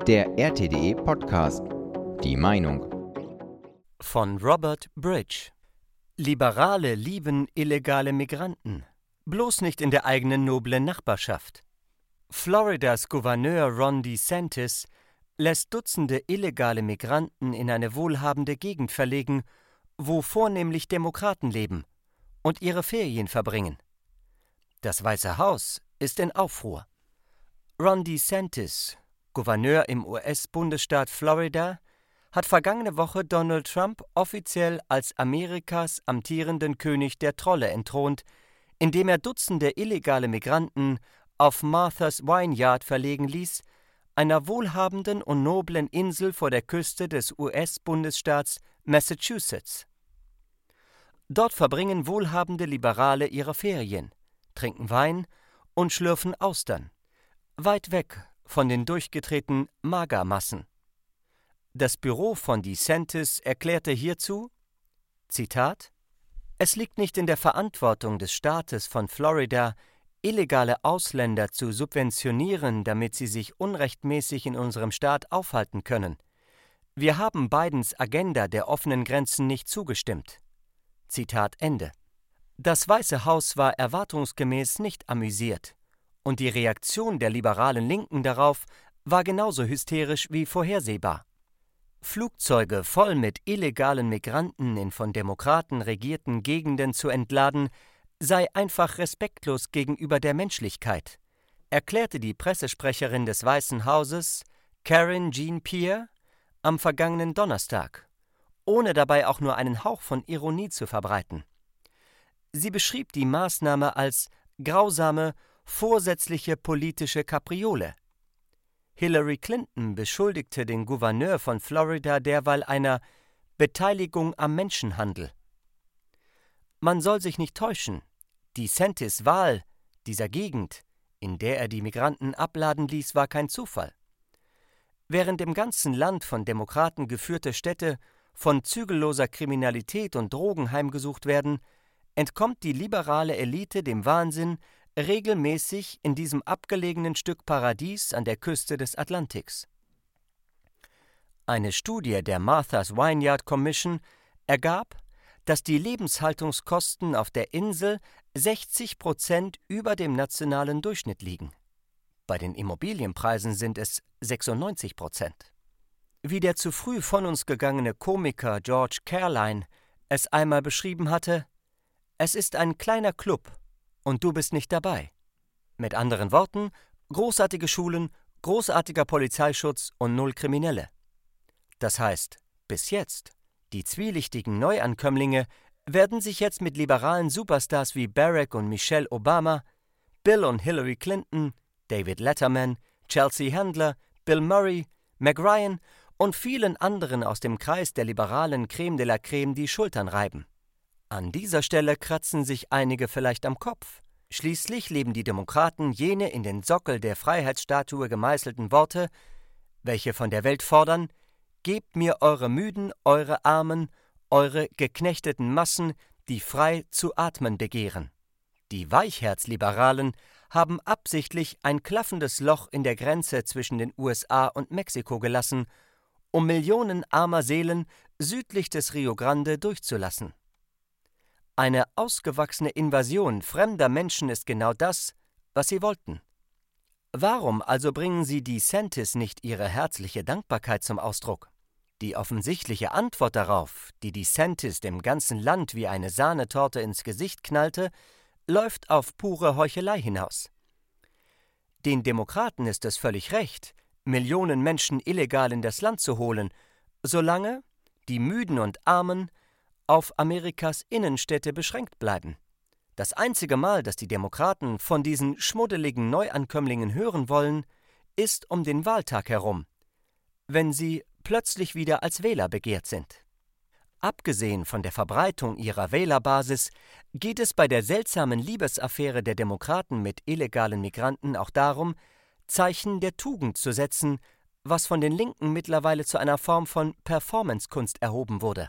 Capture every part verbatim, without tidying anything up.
Der R T D E Podcast. Die Meinung. Von Robert Bridge. Liberale lieben illegale Migranten. Bloß nicht in der eigenen noblen Nachbarschaft. Floridas Gouverneur Ron DeSantis lässt Dutzende illegale Migranten in eine wohlhabende Gegend verlegen, wo vornehmlich Demokraten leben und ihre Ferien verbringen. Das Weiße Haus ist in Aufruhr. Ron DeSantis, Gouverneur im U S-Bundesstaat Florida, hat vergangene Woche Donald Trump offiziell als Amerikas amtierenden König der Trolle entthront, indem er Dutzende illegale Migranten auf Martha's Vineyard verlegen ließ, einer wohlhabenden und noblen Insel vor der Küste des U S-Bundesstaats Massachusetts. Dort verbringen wohlhabende Liberale ihre Ferien, trinken Wein und schlürfen Austern, weit weg von den durchgedrehten MAGA-Massen. Das Büro von DeSantis erklärte hierzu, Zitat, »Es liegt nicht in der Verantwortung des Staates von Florida, illegale Ausländer zu subventionieren, damit sie sich unrechtmäßig in unserem Staat aufhalten können. Wir haben Bidens Agenda der offenen Grenzen nicht zugestimmt.« Zitat Ende. Das Weiße Haus war erwartungsgemäß nicht amüsiert, und die Reaktion der liberalen Linken darauf war genauso hysterisch wie vorhersehbar. Flugzeuge voll mit illegalen Migranten in von Demokraten regierten Gegenden zu entladen, sei einfach respektlos gegenüber der Menschlichkeit, erklärte die Pressesprecherin des Weißen Hauses, Karine Jean-Pierre, am vergangenen Donnerstag, ohne dabei auch nur einen Hauch von Ironie zu verbreiten. Sie beschrieb die Maßnahme als grausame, vorsätzliche politische Kapriole. Hillary Clinton beschuldigte den Gouverneur von Florida derweil einer Beteiligung am Menschenhandel. Man soll sich nicht täuschen, DeSantis' Wahl dieser Gegend, in der er die Migranten abladen ließ, war kein Zufall. Während im ganzen Land von Demokraten geführte Städte von zügelloser Kriminalität und Drogen heimgesucht werden, entkommt die liberale Elite dem Wahnsinn regelmäßig in diesem abgelegenen Stück Paradies an der Küste des Atlantiks. Eine Studie der Martha's Vineyard Commission ergab, dass die Lebenshaltungskosten auf der Insel sechzig Prozent über dem nationalen Durchschnitt liegen. Bei den Immobilienpreisen sind es sechsundneunzig Prozent. Wie der zu früh von uns gegangene Komiker George Carlin es einmal beschrieben hatte, es ist ein kleiner Club und du bist nicht dabei. Mit anderen Worten, großartige Schulen, großartiger Polizeischutz und null Kriminelle. Das heißt, bis jetzt, die zwielichtigen Neuankömmlinge werden sich jetzt mit liberalen Superstars wie Barack und Michelle Obama, Bill und Hillary Clinton, David Letterman, Chelsea Handler, Bill Murray, Meg Ryan und vielen anderen aus dem Kreis der liberalen Creme de la Creme die Schultern reiben. An dieser Stelle kratzen sich einige vielleicht am Kopf. Schließlich leben die Demokraten jene in den Sockel der Freiheitsstatue gemeißelten Worte, welche von der Welt fordern: Gebt mir eure Müden, eure Armen, eure geknechteten Massen, die frei zu atmen begehren. Die Weichherzliberalen haben absichtlich ein klaffendes Loch in der Grenze zwischen den U S A und Mexiko gelassen, um Millionen armer Seelen südlich des Rio Grande durchzulassen. Eine ausgewachsene Invasion fremder Menschen ist genau das, was sie wollten. Warum also bringen sie DeSantis nicht ihre herzliche Dankbarkeit zum Ausdruck? Die offensichtliche Antwort darauf, die DeSantis dem ganzen Land wie eine Sahnetorte ins Gesicht knallte, läuft auf pure Heuchelei hinaus. Den Demokraten ist es völlig recht, Millionen Menschen illegal in das Land zu holen, solange die Müden und Armen auf Amerikas Innenstädte beschränkt bleiben. Das einzige Mal, dass die Demokraten von diesen schmuddeligen Neuankömmlingen hören wollen, ist um den Wahltag herum, wenn sie plötzlich wieder als Wähler begehrt sind. Abgesehen von der Verbreitung ihrer Wählerbasis geht es bei der seltsamen Liebesaffäre der Demokraten mit illegalen Migranten auch darum, Zeichen der Tugend zu setzen, was von den Linken mittlerweile zu einer Form von Performancekunst erhoben wurde.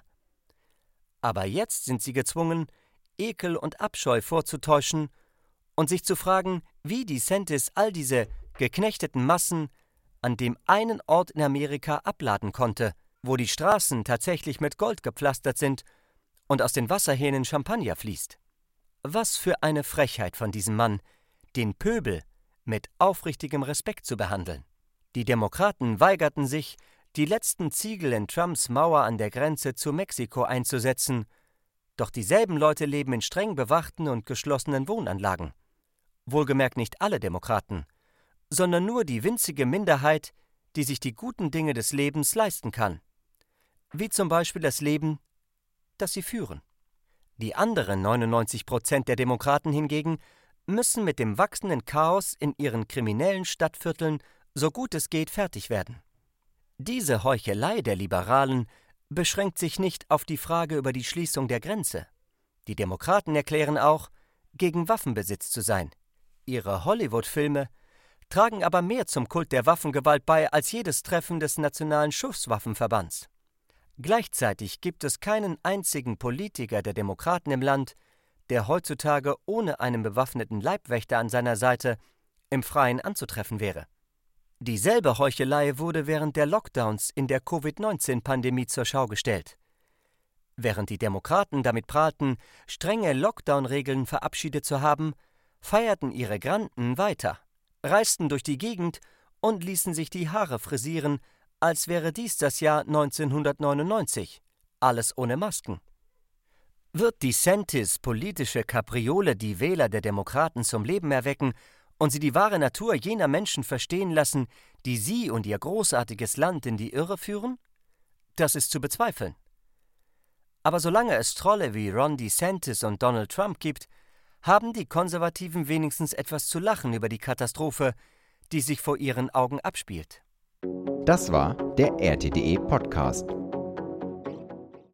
Aber jetzt sind sie gezwungen, Ekel und Abscheu vorzutäuschen und sich zu fragen, wie DeSantis all diese geknechteten Massen an dem einen Ort in Amerika abladen konnte, wo die Straßen tatsächlich mit Gold gepflastert sind und aus den Wasserhähnen Champagner fließt. Was für eine Frechheit von diesem Mann, den Pöbel mit aufrichtigem Respekt zu behandeln. Die Demokraten weigerten sich, die letzten Ziegel in Trumps Mauer an der Grenze zu Mexiko einzusetzen, doch dieselben Leute leben in streng bewachten und geschlossenen Wohnanlagen. Wohlgemerkt nicht alle Demokraten, sondern nur die winzige Minderheit, die sich die guten Dinge des Lebens leisten kann. Wie zum Beispiel das Leben, das sie führen. Die anderen neunundneunzig Prozent der Demokraten hingegen müssen mit dem wachsenden Chaos in ihren kriminellen Stadtvierteln so gut es geht fertig werden. Diese Heuchelei der Liberalen beschränkt sich nicht auf die Frage über die Schließung der Grenze. Die Demokraten erklären auch, gegen Waffenbesitz zu sein. Ihre Hollywood-Filme tragen aber mehr zum Kult der Waffengewalt bei als jedes Treffen des Nationalen Schusswaffenverbands. Gleichzeitig gibt es keinen einzigen Politiker der Demokraten im Land, der heutzutage ohne einen bewaffneten Leibwächter an seiner Seite im Freien anzutreffen wäre. Dieselbe Heuchelei wurde während der Lockdowns in der Covid neunzehn Pandemie zur Schau gestellt. Während die Demokraten damit prahlten, strenge Lockdown-Regeln verabschiedet zu haben, feierten ihre Granden weiter, reisten durch die Gegend und ließen sich die Haare frisieren, als wäre dies das Jahr neunzehnhundertneunundneunzig, alles ohne Masken. Wird DeSantis politische Kapriole die Wähler der Demokraten zum Leben erwecken und sie die wahre Natur jener Menschen verstehen lassen, die sie und ihr großartiges Land in die Irre führen? Das ist zu bezweifeln. Aber solange es Trolle wie Ron DeSantis und Donald Trump gibt, haben die Konservativen wenigstens etwas zu lachen über die Katastrophe, die sich vor ihren Augen abspielt. Das war der R T D E Podcast.